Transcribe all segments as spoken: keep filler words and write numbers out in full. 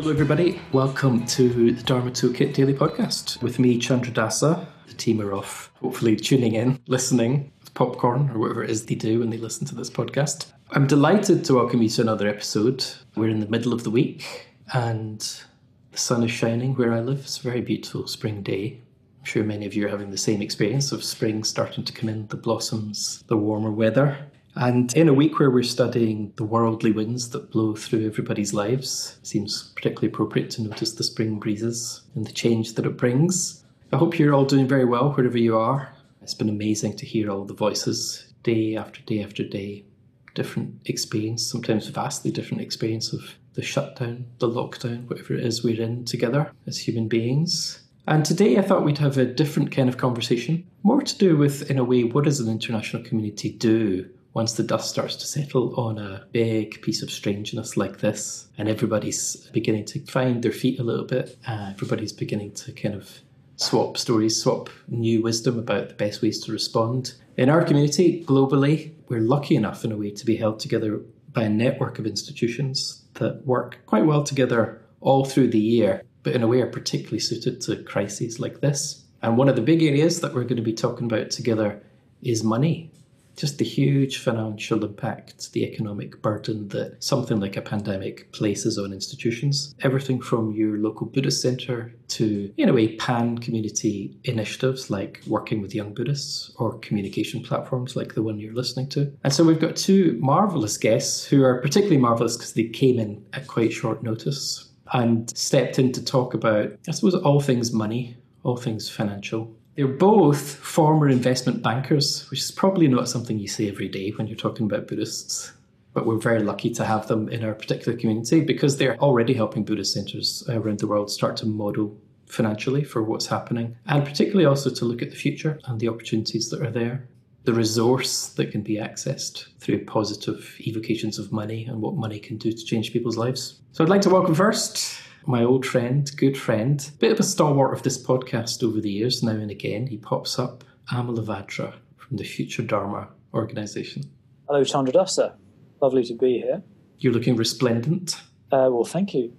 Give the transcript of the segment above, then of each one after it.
Hello everybody, welcome to the Dharma Toolkit Daily Podcast. With me, Chandra Dasa. The team are off, hopefully tuning in, listening with popcorn or whatever it is they do when they listen to this podcast. I'm delighted to welcome you to another episode. We're in the middle of the week and the sun is shining where I live. It's a very beautiful spring day. I'm sure many of you are having the same experience of spring starting to come in, the blossoms, the warmer weather. And in a week where we're studying the worldly winds that blow through everybody's lives, it seems particularly appropriate to notice the spring breezes and the change that it brings. I hope you're all doing very well wherever you are. It's been amazing to hear all the voices day after day after day. Different experience, sometimes vastly different experience of the shutdown, the lockdown, whatever it is we're in together as human beings. And today I thought we'd have a different kind of conversation, more to do with, in a way, what does an international community do once the dust starts to settle on a big piece of strangeness like this, and everybody's beginning to find their feet a little bit, uh, everybody's beginning to kind of swap stories, swap new wisdom about the best ways to respond. In our community, globally, we're lucky enough in a way to be held together by a network of institutions that work quite well together all through the year, but in a way are particularly suited to crises like this. And one of the big areas that we're going to be talking about together is money. Just the huge financial impact, the economic burden that something like a pandemic places on institutions. Everything from your local Buddhist centre to, in a way, pan-community initiatives like working with young Buddhists or communication platforms like the one you're listening to. And so we've got two marvellous guests who are particularly marvellous because they came in at quite short notice and stepped in to talk about, I suppose, all things money, all things financial. They're both former investment bankers, which is probably not something you say every day when you're talking about Buddhists. But we're very lucky to have them in our particular community because they're already helping Buddhist centres around the world start to model financially for what's happening, and particularly also to look at the future and the opportunities that are there, the resource that can be accessed through positive evocations of money and what money can do to change people's lives. So I'd like to welcome first my old friend, good friend, bit of a stalwart of this podcast over the years, now and again. He pops up, Amalavajra from the Future Dharma organisation. Hello, Chandra Dasa. Lovely to be here. You're looking resplendent. Uh, well, thank you.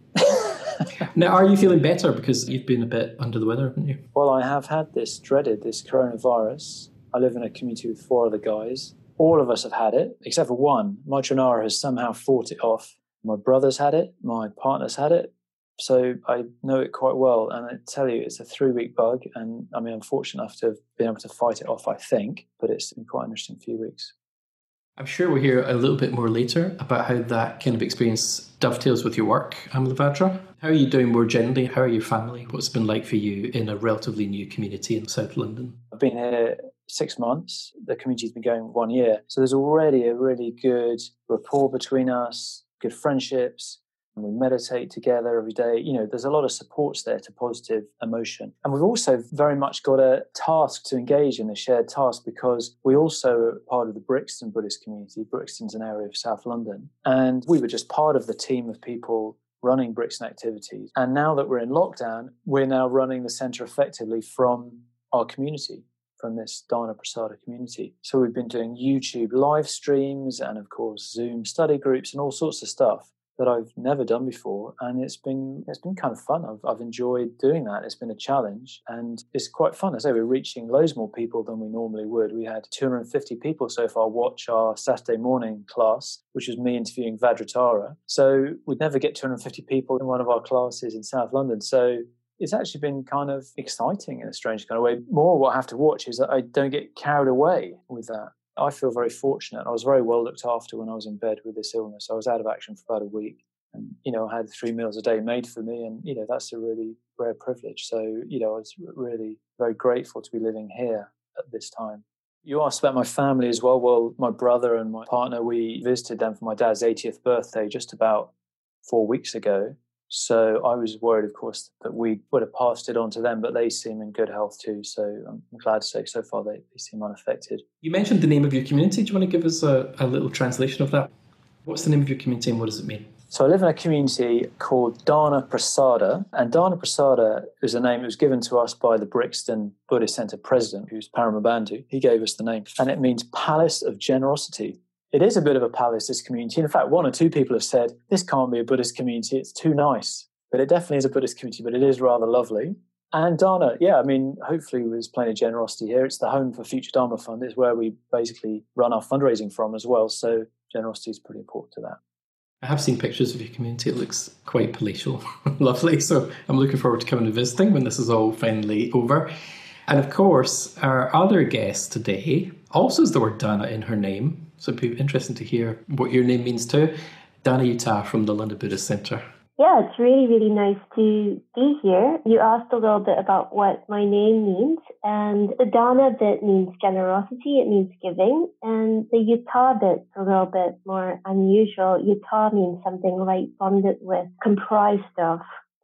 Now, are you feeling better? Because you've been a bit under the weather, haven't you? Well, I have had this dreaded, this coronavirus. I live in a community with four other guys. All of us have had it, except for one. Maitranara has somehow fought it off. My brother's had it. My partner's had it. So I know it quite well, and I tell you, it's a three-week bug, and I mean, I'm fortunate enough to have been able to fight it off, I think, but it's been quite an interesting few weeks. I'm sure we'll hear a little bit more later about how that kind of experience dovetails with your work, Amalavajra. How are you doing more generally? How are your family? What's it been like for you in a relatively new community in South London? I've been here six months. The community's been going one year. So there's already a really good rapport between us, good friendships. And we meditate together every day. You know, there's a lot of supports there to positive emotion. And we've also very much got a task to engage in, a shared task, because we also are part of the Brixton Buddhist community. Brixton's an area of South London. And we were just part of the team of people running Brixton activities. And now that we're in lockdown, we're now running the centre effectively from our community, from this Dharna Prasada community. So we've been doing YouTube live streams and, of course, Zoom study groups and all sorts of stuff that I've never done before, and it's been it's been kind of fun. I've I've enjoyed doing that. It's been a challenge, and it's quite fun. I say we're reaching loads more people than we normally would. We had two hundred fifty people so far watch our Saturday morning class, which was me interviewing Vajratara. So we'd never get two hundred fifty people in one of our classes in South London. So it's actually been kind of exciting in a strange kind of way. More what I have to watch is that I don't get carried away with that. I feel very fortunate. I was very well looked after when I was in bed with this illness. I was out of action for about a week. And, you know, I had three meals a day made for me. And, you know, that's a really rare privilege. So, you know, I was really very grateful to be living here at this time. You asked about my family as well. Well, my brother and my partner, we visited them for my dad's eightieth birthday just about four weeks ago. So I was worried, of course, that we would have passed it on to them, but they seem in good health too. So I'm glad to say so far they, they seem unaffected. You mentioned the name of your community. Do you want to give us a, a little translation of that? What's the name of your community and what does it mean? So I live in a community called Dharna Prasada, and Dharna Prasada is a name that was given to us by the Brixton Buddhist Centre president, who's Paramabandhu. He gave us the name, and it means Palace of Generosity. It is a bit of a palace, this community. In fact, one or two people have said, this can't be a Buddhist community, it's too nice. But it definitely is a Buddhist community, but it is rather lovely. And Dana, yeah, I mean, hopefully there's plenty of generosity here. It's the home for Future Dharma Fund. It's where we basically run our fundraising from as well. So generosity is pretty important to that. I have seen pictures of your community. It looks quite palatial. Lovely. So I'm looking forward to coming and visiting when this is all finally over. And of course, our other guest today also has the word Dana in her name. So it'd be interesting to hear what your name means too. Dana Yuta from the London Buddhist Centre. Yeah, it's really, really nice to be here. You asked a little bit about what my name means, and the Dana bit means generosity, it means giving, and the Yuta bit's a little bit more unusual. Yuta means something like bonded with, comprised of,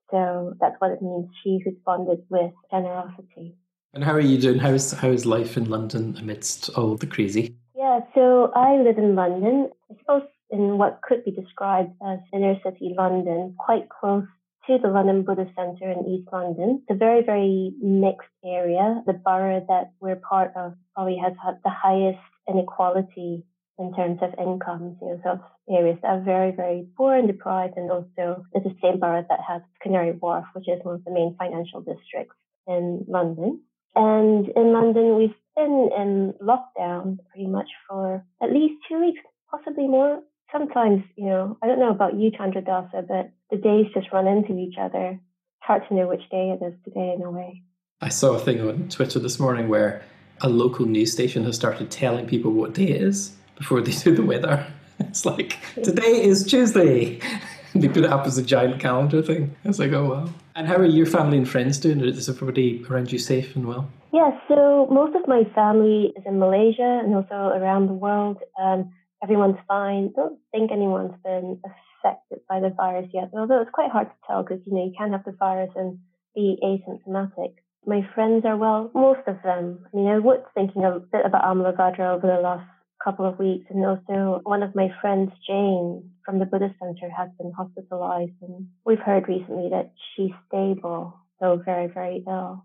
so that's what it means, she who's bonded with generosity. And how are you doing? How's, how's life in London amidst all the crazy? Yeah, so I live in London. I suppose in what could be described as inner city London, quite close to the London Buddhist Centre in East London. It's a very, very mixed area. The borough that we're part of probably has had the highest inequality in terms of incomes, you know, so areas that are very, very poor and deprived, and also it's the same borough that has Canary Wharf, which is one of the main financial districts in London. And in London, we've been in lockdown pretty much for at least two weeks, possibly more. Sometimes, you know, I don't know about you, Chandradasa, but the days just run into each other. It's hard to know which day it is today in a way. I saw a thing on Twitter this morning where a local news station has started telling people what day it is before they do the weather. It's like, today is Tuesday. They put it up as a giant calendar thing. I was like, oh, wow. And how are your family and friends doing? Is everybody around you safe and well? Yeah, so most of my family is in Malaysia and also around the world. Um, Everyone's fine. Don't think anyone's been affected by the virus yet, although it's quite hard to tell because, you know, you can have the virus and be asymptomatic. My friends are well, most of them. I mean, I was thinking a bit about Amalagardra over the last couple of weeks, and also one of my friends, Jane, from the Buddhist Centre, has been hospitalized, and we've heard recently that she's stable, though very, very ill.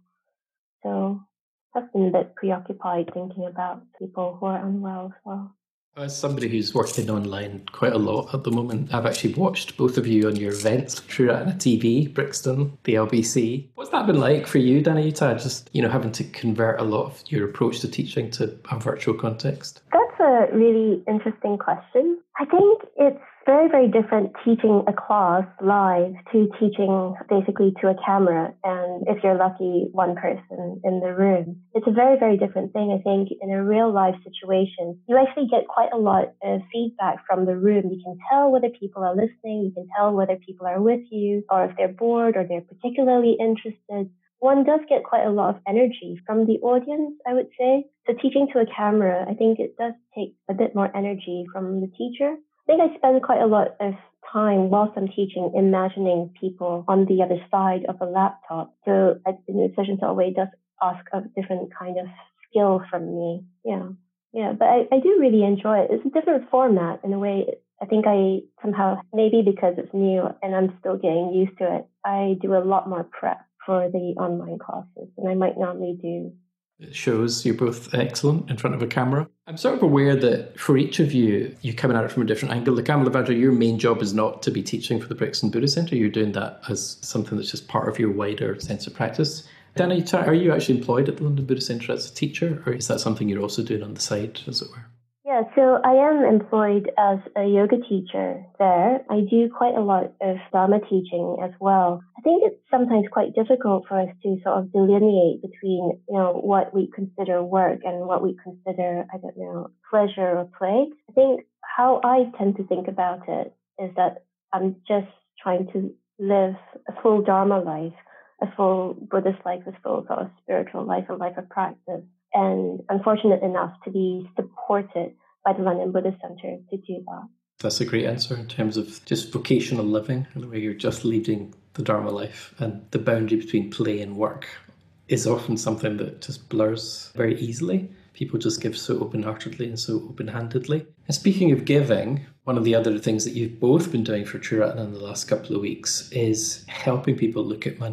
So I've been a bit preoccupied thinking about people who are unwell as well. As somebody who's working online quite a lot at the moment, I've actually watched both of you on your events, True Ratana T V, Brixton, the L B C. What's that been like for you, Dana Yuta, just, you know, having to convert a lot of your approach to teaching to a virtual context? That's a really interesting question. I think it's very, very different teaching a class live to teaching basically to a camera, and if you're lucky, one person in the room. It's a very, very different thing. I think in a real life situation, you actually get quite a lot of feedback from the room. You can tell whether people are listening, you can tell whether people are with you, or if they're bored or they're particularly interested. One does get quite a lot of energy from the audience, I would say. So teaching to a camera, I think it does take a bit more energy from the teacher. I think I spend quite a lot of time whilst I'm teaching imagining people on the other side of a laptop. So I, in a session way does ask a different kind of skill from me. Yeah, yeah. But I, I do really enjoy it. It's a different format in a way. I think I somehow, maybe because it's new and I'm still getting used to it, I do a lot more prep for the online classes than I might normally do. It shows you're both excellent in front of a camera. I'm sort of aware that for each of you, you're coming at it from a different angle. Like Amalagardra, your main job is not to be teaching for the Brixton Buddhist Centre. You're doing that as something that's just part of your wider sense of practice. Dana, are you actually employed at the London Buddhist Centre as a teacher, or is that something you're also doing on the side, as it were? Yeah, so I am employed as a yoga teacher there. I do quite a lot of Dharma teaching as well. I think it's sometimes quite difficult for us to sort of delineate between, you know, what we consider work and what we consider, I don't know, pleasure or play. I think how I tend to think about it is that I'm just trying to live a full Dharma life, a full Buddhist life, a full sort of spiritual life, a life of practice. And I'm fortunate enough to be supported by the London Buddhist Centre to do that. That's a great answer in terms of just vocational living, where you're just leading the Dharma life, and the boundary between play and work is often something that just blurs very easily. People just give so open-heartedly and so open-handedly. And speaking of giving, one of the other things that you've both been doing for True Ratana in the last couple of weeks is helping people look at money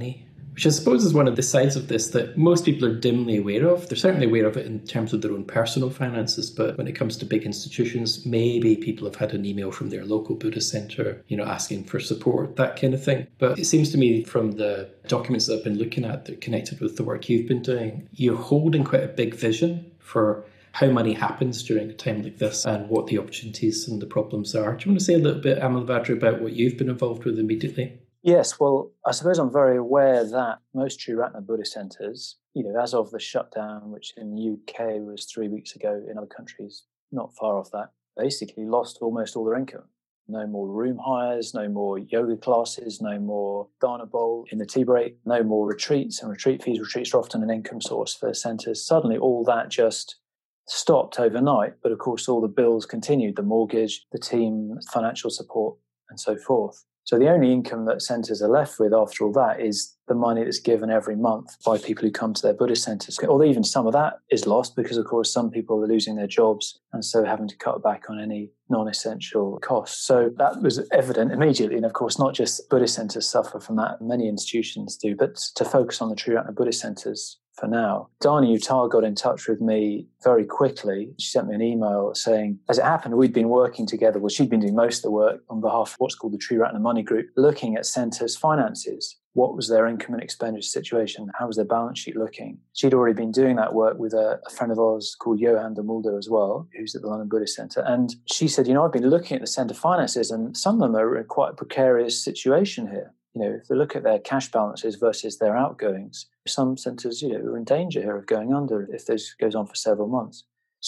which I suppose is one of the sides of this that most people are dimly aware of. They're certainly aware of it in terms of their own personal finances, but when it comes to big institutions, maybe people have had an email from their local Buddhist centre, you know, asking for support, that kind of thing. But it seems to me from the documents that I've been looking at that are connected with the work you've been doing, you're holding quite a big vision for how money happens during a time like this and what the opportunities and the problems are. Do you want to say a little bit, Amalabhadra, about what you've been involved with immediately? Yes, well, I suppose I'm very aware that most Triratna Buddhist centres, you know, as of the shutdown, which in the U K was three weeks ago, in other countries not far off that, basically lost almost all their income. No more room hires, no more yoga classes, no more dana bowl in the tea break, no more retreats and retreat fees. Retreats are often an income source for centres. Suddenly all that just stopped overnight, but of course all the bills continued, the mortgage, the team, financial support and so forth. So the only income that centres are left with after all that is the money that's given every month by people who come to their Buddhist centres. Although even some of that is lost because, of course, some people are losing their jobs and so having to cut back on any non-essential costs. So that was evident immediately. And of course, not just Buddhist centres suffer from that, many institutions do, but to focus on the Triratna Buddhist centres for now. Dani Uttar got in touch with me very quickly. She sent me an email saying, as it happened, we'd been working together. Well, she'd been doing most of the work on behalf of what's called the Triratna Money Group, looking at centres' finances. What was their income and expenditure situation? How was their balance sheet looking? She'd already been doing that work with a, a friend of ours called Johan de Mulder as well, who's at the London Buddhist Centre. And she said, you know, I've been looking at the centre finances and some of them are in quite a precarious situation here. You know, if they look at their cash balances versus their outgoings, some centres, you know, are in danger here of going under if this goes on for several months.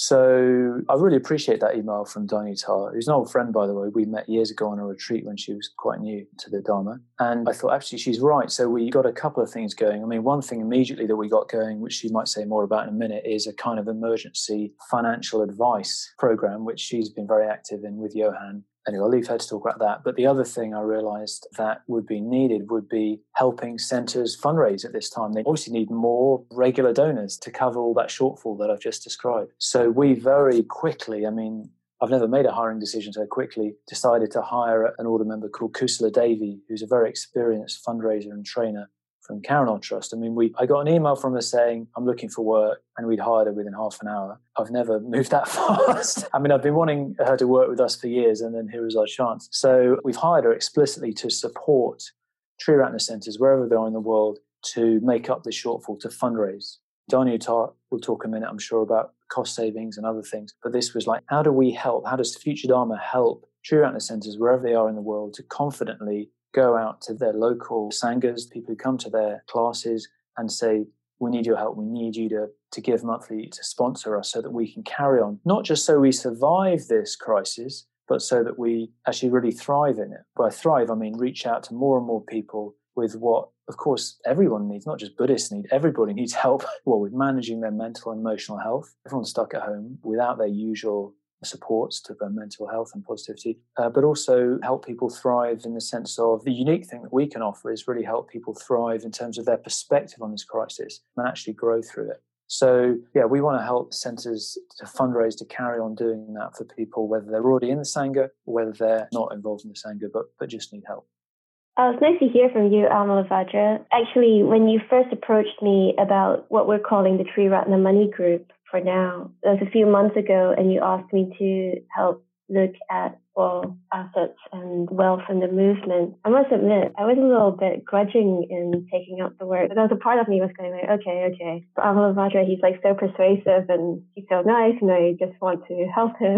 So I really appreciate that email from Dani Uttar, who's an old friend, by the way. We met years ago on a retreat when she was quite new to the Dharma. And I thought, actually, she's right. So we got a couple of things going. I mean, one thing immediately that we got going, which she might say more about in a minute, is a kind of emergency financial advice program, which she's been very active in with Johan. Anyway, I'll leave her to talk about that. But the other thing I realised that would be needed would be helping centres fundraise at this time. They obviously need more regular donors to cover all that shortfall that I've just described. So we very quickly, I mean, I've never made a hiring decision so quickly, decided to hire an order member called Kusala Devi, who's a very experienced fundraiser and trainer from Carinaul Trust. I mean, we I got an email from her saying, I'm looking for work, and we'd hired her within half an hour. I've never moved that fast. I mean, I've been wanting her to work with us for years, and then here was our chance. So we've hired her explicitly to support Triratna centres, wherever they are in the world, to make up the shortfall, to fundraise. Dani Uttar will talk a minute, I'm sure, about cost savings and other things. But this was like, how do we help? How does Future Dharma help Triratna centres, wherever they are in the world, to confidently go out to their local sanghas, people who come to their classes, and say, we need your help, we need you to, to give monthly, to sponsor us so that we can carry on, not just so we survive this crisis, but so that we actually really thrive in it. By thrive, I mean reach out to more and more people with what, of course, everyone needs, not just Buddhists need, everybody needs help well, with managing their mental and emotional health. Everyone's stuck at home without their usual supports to their mental health and positivity, uh, but also help people thrive in the sense of the unique thing that we can offer is really help people thrive in terms of their perspective on this crisis and actually grow through it. So, yeah, we want to help centres to fundraise to carry on doing that for people, whether they're already in the Sangha or whether they're not involved in the Sangha, but, but just need help. Uh, it's nice to hear from you, Amalabhadra. Actually, when you first approached me about what we're calling the Triratna Money Group for now, that was a few months ago, and you asked me to help look at all assets and wealth in the movement. I must admit, I was a little bit grudging in taking up the work. There was a part of me was going like, okay, okay. But Amalabhadra, he's like so persuasive and he's so nice, and I just want to help him.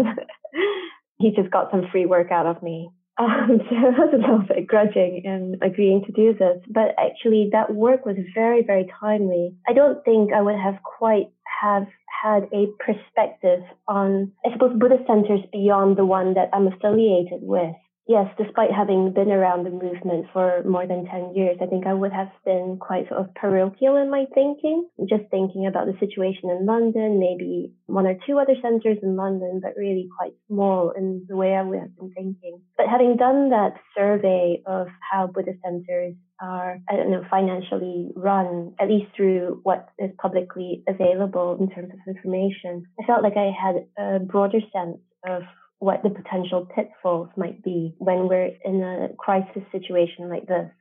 He just got some free work out of me. Um, so I was a little bit grudging in agreeing to do this, but actually that work was very, very timely. I don't think I would have quite have had a perspective on, I suppose, Buddhist centers beyond the one that I'm affiliated with. Yes, despite having been around the movement for more than ten years, I think I would have been quite sort of parochial in my thinking, just thinking about the situation in London, maybe one or two other centers in London, but really quite small in the way I would have been thinking. But having done that survey of how Buddhist centers are, I don't know, financially run, at least through what is publicly available in terms of information, I felt like I had a broader sense of what the potential pitfalls might be when we're in a crisis situation like this.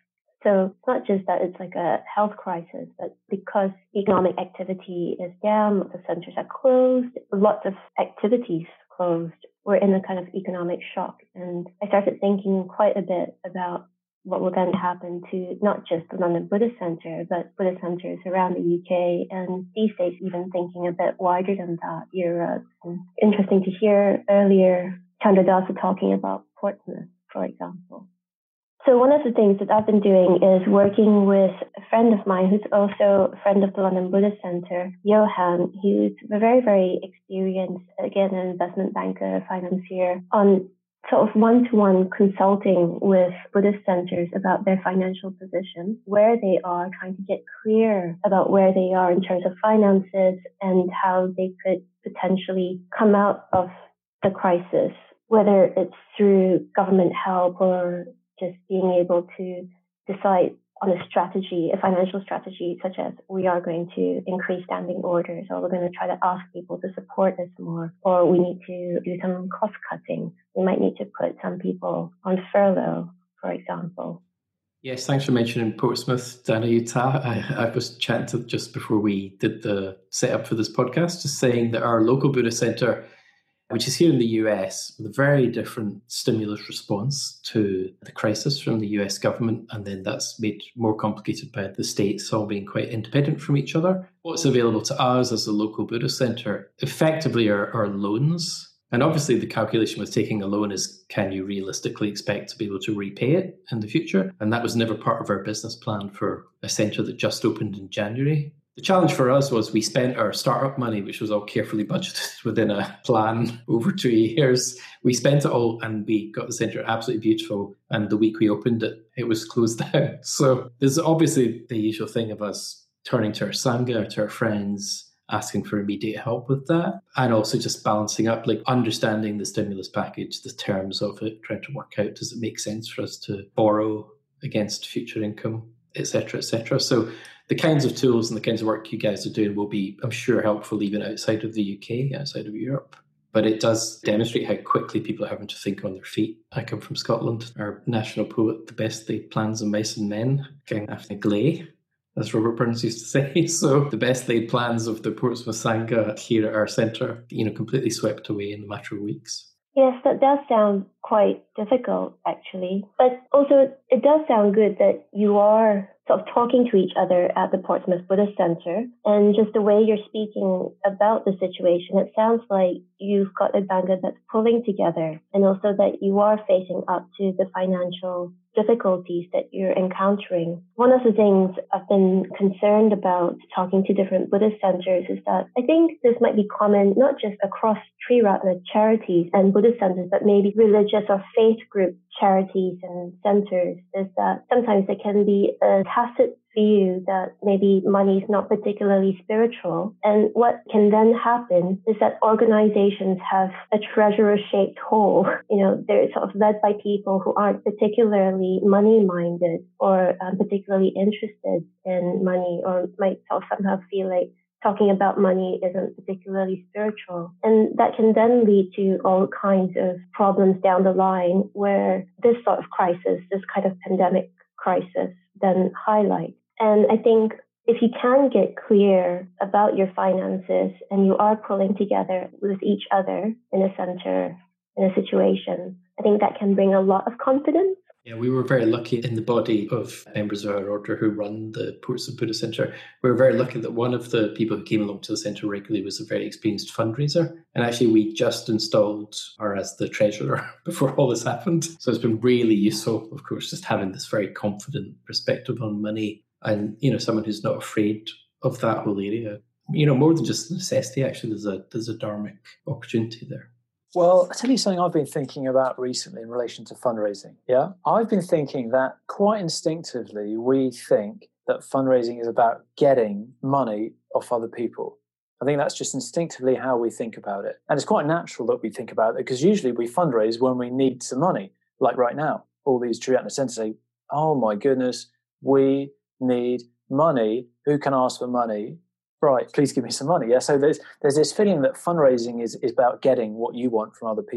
So it's not just that it's like a health crisis, but because economic activity is down, lots of centers are closed, lots of activities closed, we're in a kind of economic shock. And I started thinking quite a bit about what will then happen to not just the London Buddhist Centre, but Buddhist centres around the U K, and these days even thinking a bit wider than that, Europe. And interesting to hear earlier Chandra Dasa talking about Portsmouth, for example. So one of the things that I've been doing is working with a friend of mine who's also a friend of the London Buddhist Centre, Johan, who's a very, very experienced, again, an investment banker, financier, on sort of one-to-one consulting with Buddhist centers about their financial position, where they are, trying to get clear about where they are in terms of finances and how they could potentially come out of the crisis, whether it's through government help or just being able to decide on a strategy, a financial strategy, such as we are going to increase standing orders, or we're going to try to ask people to support us more, or we need to do some cost cutting. We might need to put some people on furlough, for example. Yes, thanks for mentioning Portsmouth, Dana Utah. I, I was chatting to just before we did the setup for this podcast, just saying that our local Buddhist centre, which is here in the U S, with a very different stimulus response to the crisis from the U S government, and then that's made more complicated by the states all being quite independent from each other. What's available to us as a local Buddhist centre effectively are, are loans. And obviously the calculation with taking a loan is, can you realistically expect to be able to repay it in the future? And that was never part of our business plan for a centre that just opened in January. The challenge for us was we spent our startup money, which was all carefully budgeted within a plan over two years. We spent it all and we got the centre absolutely beautiful. And the week we opened it, it was closed down. So there's obviously the usual thing of us turning to our Sangha, to our friends, asking for immediate help with that. And also just balancing up, like understanding the stimulus package, the terms of it, trying to work out, does it make sense for us to borrow against future income, et cetera, et cetera. So the kinds of tools and the kinds of work you guys are doing will be, I'm sure, helpful even outside of the U K, outside of Europe. But it does demonstrate how quickly people are having to think on their feet. I come from Scotland. Our national poet, the best laid plans of mice and men, King Anthony Glay, as Robert Burns used to say. So the best laid plans of the Portsmouth Sangha here at our centre, you know, completely swept away in a matter of weeks. Yes, that does sound quite difficult, actually. But also, it does sound good that you are sort of talking to each other at the Portsmouth Buddhist Centre. And just the way you're speaking about the situation, it sounds like you've got a Bangha that's pulling together, and also that you are facing up to the financial difficulties that you're encountering. One of the things I've been concerned about talking to different Buddhist centers is that I think this might be common not just across Triratna charities and Buddhist centers, but maybe religious or faith group charities and centers, is that sometimes there can be a tacit view that maybe money is not particularly spiritual. And what can then happen is that organizations have a treasurer-shaped hole. You know, they're sort of led by people who aren't particularly money-minded or um, particularly interested in money, or might sort of somehow feel like talking about money isn't particularly spiritual. And that can then lead to all kinds of problems down the line, where this sort of crisis, this kind of pandemic crisis, then highlights. And I think if you can get clear about your finances and you are pulling together with each other in a center, in a situation, I think that can bring a lot of confidence. Yeah, we were very lucky in the body of members of our order who run the Portsmouth Buddhist Centre. We were very lucky that one of the people who came along to the centre regularly was a very experienced fundraiser. And actually, we just installed her as the treasurer before all this happened. So it's been really useful, of course, just having this very confident perspective on money. And, you know, someone who's not afraid of that whole area. You know, more than just necessity, actually, there's a there's a dharmic opportunity there. Well, I'll tell you something I've been thinking about recently in relation to fundraising. Yeah, I've been thinking that quite instinctively, we think that fundraising is about getting money off other people. I think that's just instinctively how we think about it. And it's quite natural that we think about it, because usually we fundraise when we need some money. Like right now, all these Triratna centers say, oh my goodness, we need money. Who can ask for money? Right, please give me some money. Yeah, so there's there's this feeling that fundraising is, is about getting what you want from other people.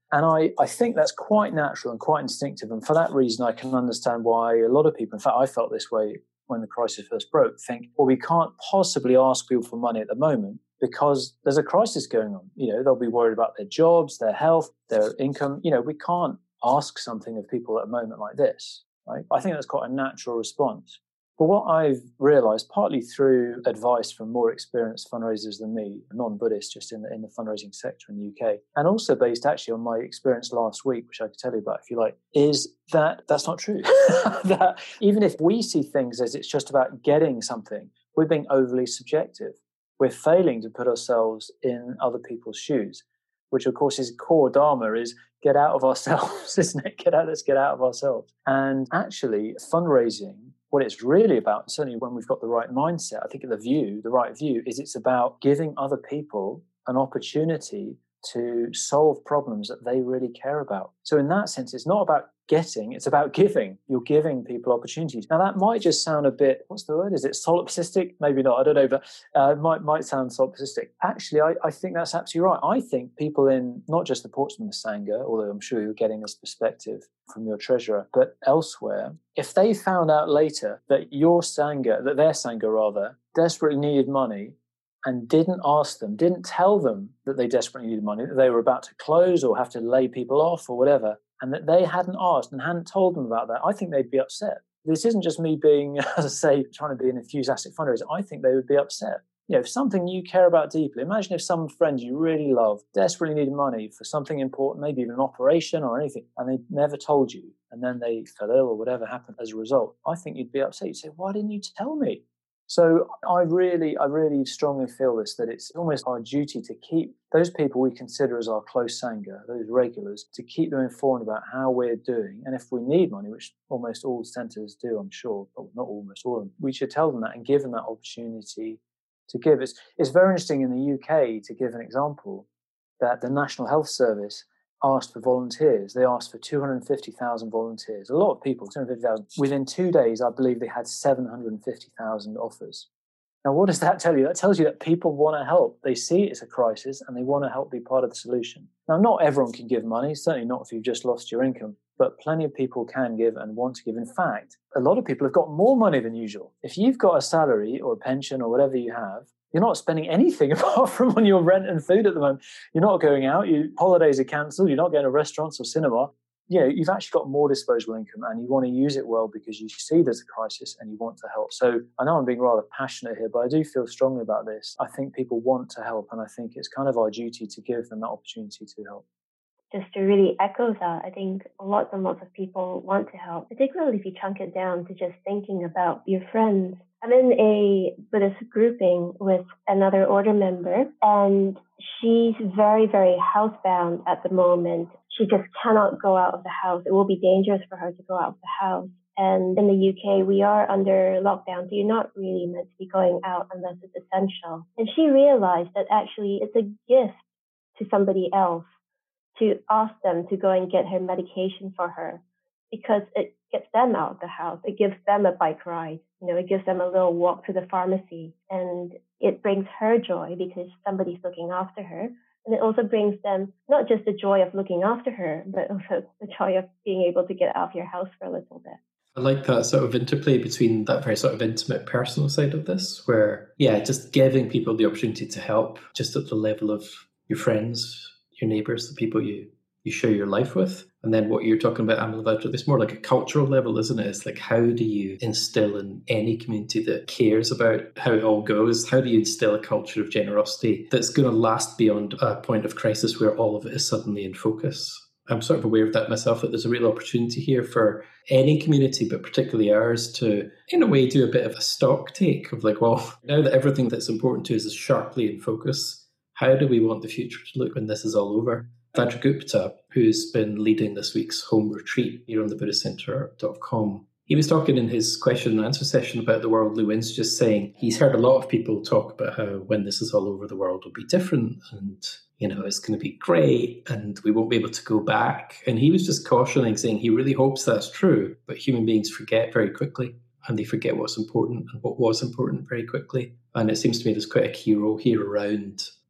And I, I think that's quite natural and quite instinctive. And for that reason, I can understand why a lot of people, in fact, I felt this way when the crisis first broke, think, well, we can't possibly ask people for money at the moment because there's a crisis going on. You know, they'll be worried about their jobs, their health, their income. You know, we can't ask something of people at a moment like this, right? I think that's quite a natural response. But what I've realized, partly through advice from more experienced fundraisers than me, non-Buddhist, just in the, in the fundraising sector in the U K, and also based actually on my experience last week, which I could tell you about if you like, is that that's not true. That even if we see things as it's just about getting something, we're being overly subjective. We're failing to put ourselves in other people's shoes, which of course is core dharma, is get out of ourselves, isn't it? Get out, let's get out of ourselves. And actually fundraising, what it's really about, certainly when we've got the right mindset, I think the view, the right view, is it's about giving other people an opportunity to solve problems that they really care about. So in that sense, it's not about getting, it's about giving. You're giving people opportunities. Now that might just sound a bit, what's the word? Is it solipsistic? Maybe not, I don't know, but uh, it might, might sound solipsistic. Actually, I, I think that's absolutely right. I think people in not just the Portsmouth Sangha, although I'm sure you're getting this perspective from your treasurer, but elsewhere, if they found out later that your Sangha, that their Sangha rather, desperately needed money, and didn't ask them, didn't tell them that they desperately needed money, that they were about to close or have to lay people off or whatever, and that they hadn't asked and hadn't told them about that, I think they'd be upset. This isn't just me being, as I say, trying to be an enthusiastic fundraiser. I think they would be upset. You know, if something you care about deeply, imagine if some friend you really love desperately needed money for something important, maybe even an operation or anything, and they never told you, and then they fell ill or whatever happened as a result. I think you'd be upset. You'd say, why didn't you tell me? So I really, I really strongly feel this, that it's almost our duty to keep those people we consider as our close Sangha, those regulars, to keep them informed about how we're doing. And if we need money, which almost all centres do, I'm sure, but not almost all of them, we should tell them that and give them that opportunity to give. It's, it's very interesting in the U K, to give an example, that the National Health Service asked for volunteers. They asked for two hundred fifty thousand volunteers. A lot of people, two hundred fifty thousand. Within two days, I believe they had seven hundred fifty thousand offers. Now, what does that tell you? That tells you that people want to help. They see it's a crisis and they want to help be part of the solution. Now, not everyone can give money, certainly not if you've just lost your income, but plenty of people can give and want to give. In fact, a lot of people have got more money than usual. If you've got a salary or a pension or whatever you have, you're not spending anything apart from on your rent and food at the moment. You're not going out. You, holidays are cancelled. You're not going to restaurants or cinema. You know, you've actually got more disposable income and you want to use it well because you see there's a crisis and you want to help. So I know I'm being rather passionate here, but I do feel strongly about this. I think people want to help, and I think it's kind of our duty to give them that opportunity to help. Just to really echo that, I think lots and lots of people want to help, particularly if you chunk it down to just thinking about your friends. I'm in a Buddhist grouping with another order member, and she's very, very housebound at the moment. She just cannot go out of the house. It will be dangerous for her to go out of the house. And in the U K, we are under lockdown, so you're not really meant to be going out unless it's essential. And she realized that actually it's a gift to somebody else to ask them to go and get her medication for her, because it gets them out of the house. It gives them a bike ride. You know, it gives them a little walk to the pharmacy, and it brings her joy because somebody's looking after her. And it also brings them not just the joy of looking after her, but also the joy of being able to get out of your house for a little bit. I like that sort of interplay between that very sort of intimate personal side of this, where, yeah, just giving people the opportunity to help just at the level of your friends, your neighbours, the people you, you share your life with. And then what you're talking about, Amalavajra, it's more like a cultural level, isn't it? It's like, how do you instill in any community that cares about how it all goes, how do you instill a culture of generosity that's going to last beyond a point of crisis where all of it is suddenly in focus? I'm sort of aware of that myself, that there's a real opportunity here for any community, but particularly ours, to, in a way, do a bit of a stock take of like, well, now that everything that's important to us is sharply in focus, how do we want the future to look when this is all over? Vajra Gupta, who's been leading this week's home retreat here on the buddhist centre dot com, he was talking in his question and answer session about the worldly winds, just saying he's heard a lot of people talk about how when this is all over, the world will be different and, you know, it's going to be great and we won't be able to go back. And he was just cautioning, saying he really hopes that's true, but human beings forget very quickly, and they forget what's important and what was important very quickly. And it seems to me there's quite a key role here around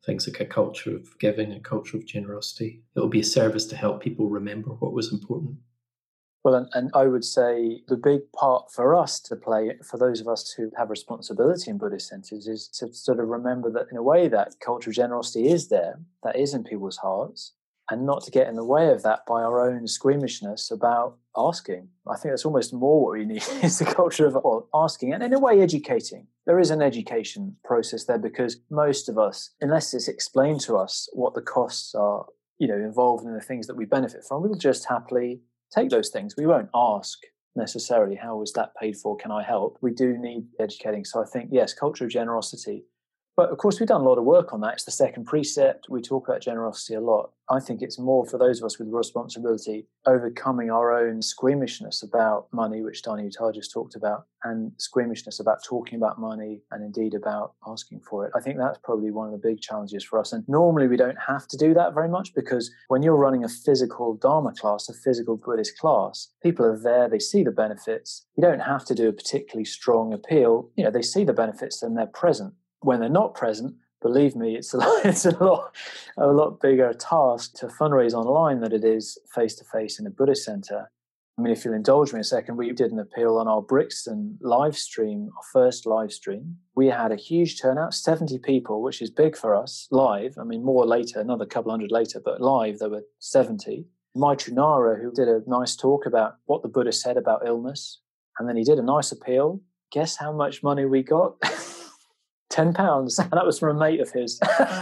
things like a culture of giving, a culture of generosity. It'll be a service to help people remember what was important. Well, and, and I would say the big part for us to play, for those of us who have responsibility in Buddhist centres, is to sort of remember that in a way that culture of generosity is there, that is in people's hearts, and not to get in the way of that by our own squeamishness about asking. I think that's almost more what we need is the culture of well, asking and in a way educating. There is an education process there because most of us, unless it's explained to us what the costs are, you know, involved in the things that we benefit from, we'll just happily take those things. We won't ask necessarily, how was that paid for? Can I help? We do need educating. So I think, yes, culture of generosity. But of course, we've done a lot of work on that. It's the second precept. We talk about generosity a lot. I think it's more for those of us with responsibility, overcoming our own squeamishness about money, which Dani Utar just talked about, and squeamishness about talking about money and indeed about asking for it. I think that's probably one of the big challenges for us. And normally we don't have to do that very much because when you're running a physical Dharma class, a physical Buddhist class, people are there, they see the benefits. You don't have to do a particularly strong appeal. You know, they see the benefits and they're present. When they're not present, believe me, it's a lot, it's a lot, a lot bigger task to fundraise online than it is face-to-face in a Buddhist centre. I mean, if you'll indulge me a second, we did an appeal on our Brixton live stream, our first live stream. We had a huge turnout, seventy people, which is big for us, live. I mean, more later, another couple hundred later, but live there were seventy. Maitreyanara, who did a nice talk about what the Buddha said about illness, and then he did a nice appeal. Guess how much money we got? ten pounds, and that was from a mate of his.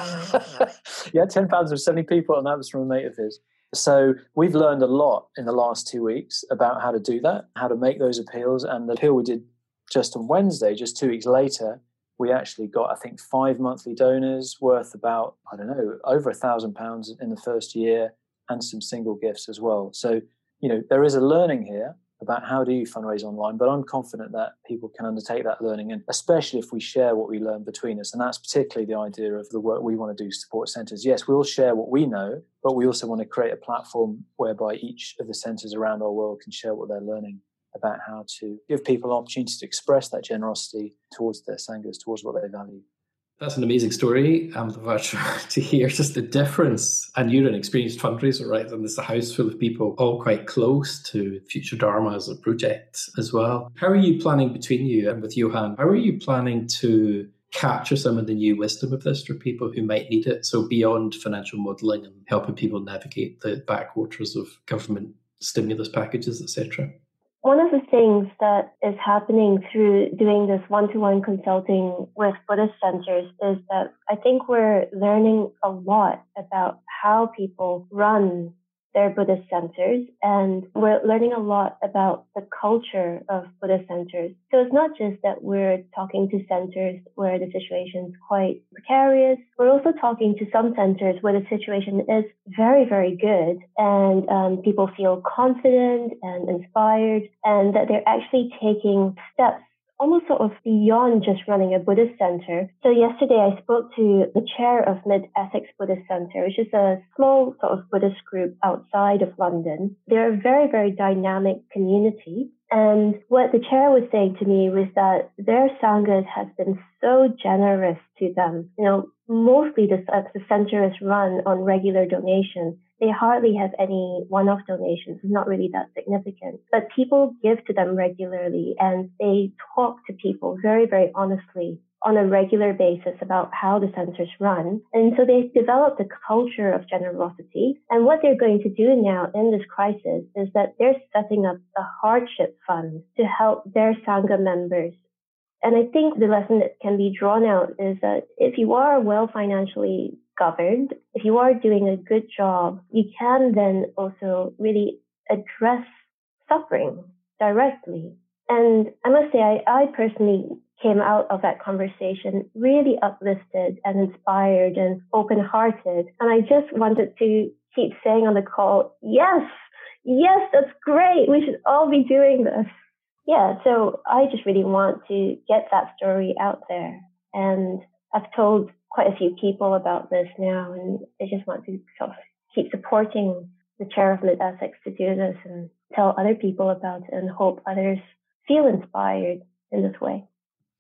Yeah, ten pounds from seventy people, and that was from a mate of his. So we've learned a lot in the last two weeks about how to do that, how to make those appeals. And the appeal we did just on Wednesday, just two weeks later, we actually got, I think, five monthly donors worth about, I don't know, over a thousand pounds in the first year, and some single gifts as well. So, you know, there is a learning here about how do you fundraise online, but I'm confident that people can undertake that learning, and especially if we share what we learn between us. And that's particularly the idea of the work we want to do to support centres. Yes, we'll share what we know, but we also want to create a platform whereby each of the centres around our world can share what they're learning about how to give people an opportunity to express that generosity towards their sanghas, towards what they value. That's an amazing story, um, to hear just the difference. And you're an experienced fundraiser, right? And there's a house full of people, all quite close to Future Dharma as a project as well. How are you planning between you and with Johan? How are you planning to capture some of the new wisdom of this for people who might need it? So beyond financial modelling and helping people navigate the backwaters of government stimulus packages, et cetera. One of the things that is happening through doing this one-to-one consulting with Buddhist centers is that I think we're learning a lot about how people run their Buddhist centers, and we're learning a lot about the culture of Buddhist centers. So it's not just that we're talking to centers where the situation is quite precarious. We're also talking to some centers where the situation is very, very good, and um, people feel confident and inspired, and that they're actually taking steps almost sort of beyond just running a Buddhist center. So yesterday I spoke to the chair of Mid-Essex Buddhist Center, which is a small sort of Buddhist group outside of London. They're a very, very dynamic community. And what the chair was saying to me was that their sanghas has been so generous to them. You know, mostly the, uh, the center is run on regular donations. They hardly have any one-off donations. It's not really that significant. But people give to them regularly, and they talk to people very, very honestly on a regular basis about how the centers run. And so they've developed a culture of generosity. And what they're going to do now in this crisis is that they're setting up a hardship fund to help their Sangha members. And I think the lesson that can be drawn out is that if you are well financially governed, if you are doing a good job, you can then also really address suffering directly. And I must say, I, I personally came out of that conversation really uplifted and inspired and open-hearted. And I just wanted to keep saying on the call, yes, yes, that's great. We should all be doing this. Yeah, so I just really want to get that story out there. And I've told quite a few people about this now, and I just want to sort of keep supporting the chair of Mid-Essex to do this and tell other people about it and hope others feel inspired in this way.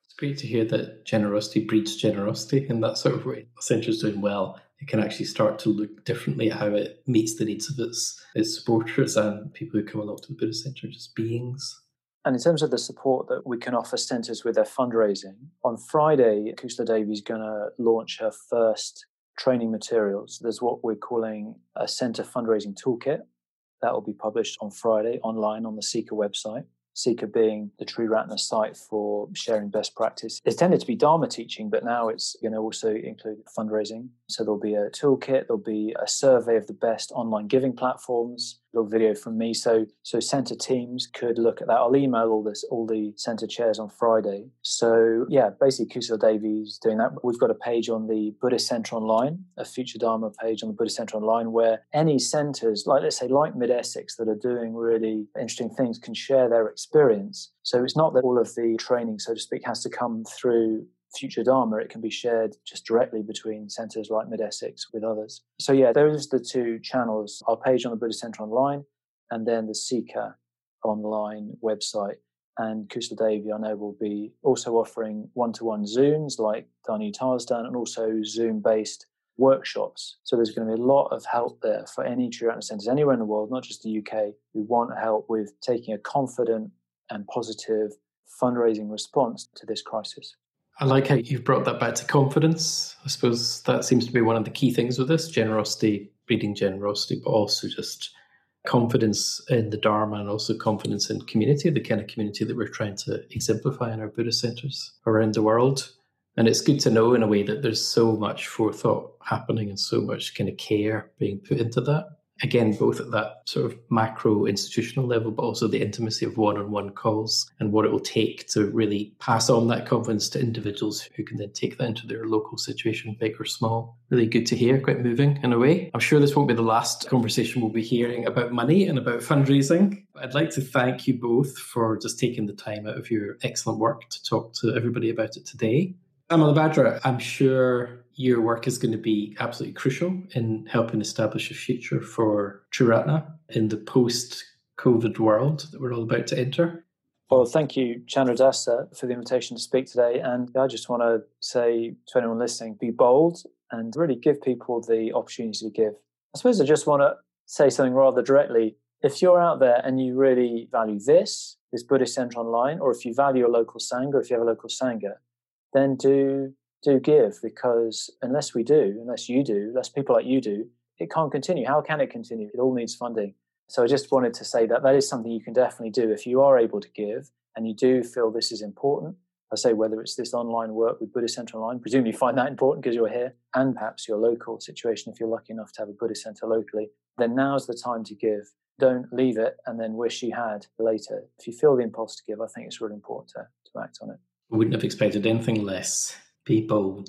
It's great to hear that generosity breeds generosity in that sort of way. The centre's doing well. It can actually start to look differently at how it meets the needs of its, its supporters and people who come along to the Buddhist Centre, just beings. And in terms of the support that we can offer centres with their fundraising, on Friday, Kusala Devi is going to launch her first training materials. There's what we're calling a centre fundraising toolkit. That will be published on Friday online on the Seeker website. Seeker being the Triratna site for sharing best practice. It's tended to be Dharma teaching, but now it's going to also include fundraising. So there'll be a toolkit, there'll be a survey of the best online giving platforms, a little video from me. So so centre teams could look at that. I'll email all this, all the centre chairs on Friday. So yeah, basically Kusala Devi's doing that. We've got a page on the Buddhist Centre Online, a Future Dharma page on the Buddhist Centre Online, where any centres, like let's say like Mid-Essex, that are doing really interesting things can share their experience. So it's not that all of the training, so to speak, has to come through Future Dharma. It can be shared just directly between centres like Mid-Essex with others. So yeah, those are the two channels, our page on the Buddhist Centre Online and then the Seeker online website. And Kusala Devi, I know, will be also offering one-to-one Zooms like Dani Uttar's done, and also Zoom-based workshops. So there's going to be a lot of help there for any Triratna centres anywhere in the world, not just the U K, who want help with taking a confident and positive fundraising response to this crisis. I like how you've brought that back to confidence. I suppose that seems to be one of the key things with this, generosity, breeding generosity, but also just confidence in the Dharma and also confidence in community, the kind of community that we're trying to exemplify in our Buddhist centres around the world. And it's good to know in a way that there's so much forethought happening and so much kind of care being put into that. Again, both at that sort of macro institutional level, but also the intimacy of one-on-one calls and what it will take to really pass on that confidence to individuals who can then take that into their local situation, big or small. Really good to hear, quite moving in a way. I'm sure this won't be the last conversation we'll be hearing about money and about fundraising. I'd like to thank you both for just taking the time out of your excellent work to talk to everybody about it today. Amalabhadra, I'm sure your work is going to be absolutely crucial in helping establish a future for Triratna in the post-COVID world that we're all about to enter. Well, thank you, Chandradasa, for the invitation to speak today. And I just want to say to anyone listening, be bold and really give people the opportunity to give. I suppose I just want to say something rather directly. If you're out there and you really value this, this Buddhist Centre Online, or if you value a local Sangha, if you have a local Sangha, then do do give, because unless we do, unless you do, unless people like you do, it can't continue. How can it continue? It all needs funding. So I just wanted to say that that is something you can definitely do if you are able to give and you do feel this is important. I say whether it's this online work with Buddhist Centre Online, presumably you find that important because you're here, and perhaps your local situation if you're lucky enough to have a Buddhist centre locally, then now's the time to give. Don't leave it and then wish you had later. If you feel the impulse to give, I think it's really important to, to act on it. I wouldn't have expected anything less. Be bold.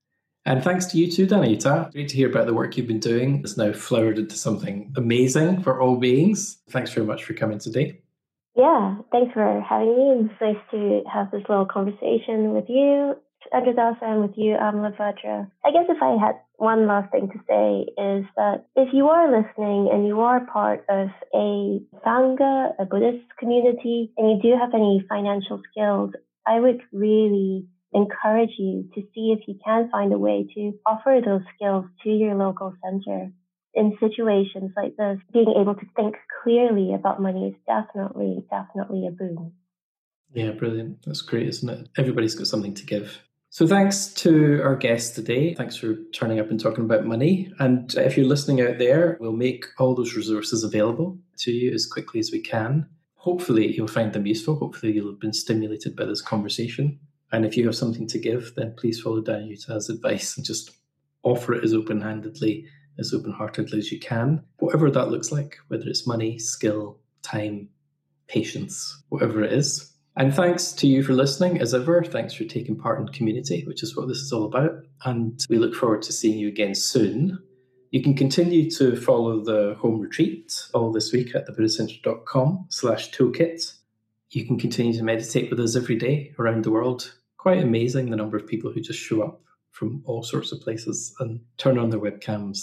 And thanks to you too, Dani Uttar. Great to hear about the work you've been doing. It's now flowered into something amazing for all beings. Thanks very much for coming today. Yeah, thanks for having me. It's nice to have this little conversation with you, Chandradasa, and with you, Amalabhadra. I guess if I had one last thing to say is that if you are listening and you are part of a Sangha, a Buddhist community, and you do have any financial skills, I would really encourage you to see if you can find a way to offer those skills to your local center. In situations like this, being able to think clearly about money is definitely, definitely a boon. Yeah, brilliant. That's great, isn't it? Everybody's got something to give. So thanks to our guests today. Thanks for turning up and talking about money. And if you're listening out there, we'll make all those resources available to you as quickly as we can. Hopefully you'll find them useful. Hopefully you'll have been stimulated by this conversation. And if you have something to give, then please follow Dani Uttar's advice and just offer it as open-handedly, as open-heartedly as you can. Whatever that looks like, whether it's money, skill, time, patience, whatever it is. And thanks to you for listening, as ever. Thanks for taking part in community, which is what this is all about. And we look forward to seeing you again soon. You can continue to follow the home retreat all this week at thebuddhistcentre.com slash toolkit. You can continue to meditate with us every day around the world. Quite amazing the number of people who just show up from all sorts of places and turn on their webcams,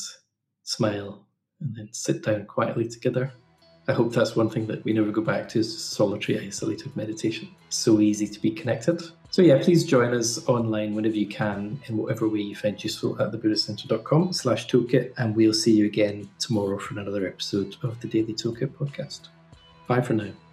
smile, and then sit down quietly together. I hope that's one thing that we never go back to, is solitary, isolated meditation. So easy to be connected. So yeah, please join us online whenever you can in whatever way you find useful at thebuddhistcenter.com slash toolkit, and we'll see you again tomorrow for another episode of the Daily Toolkit podcast. Bye for now.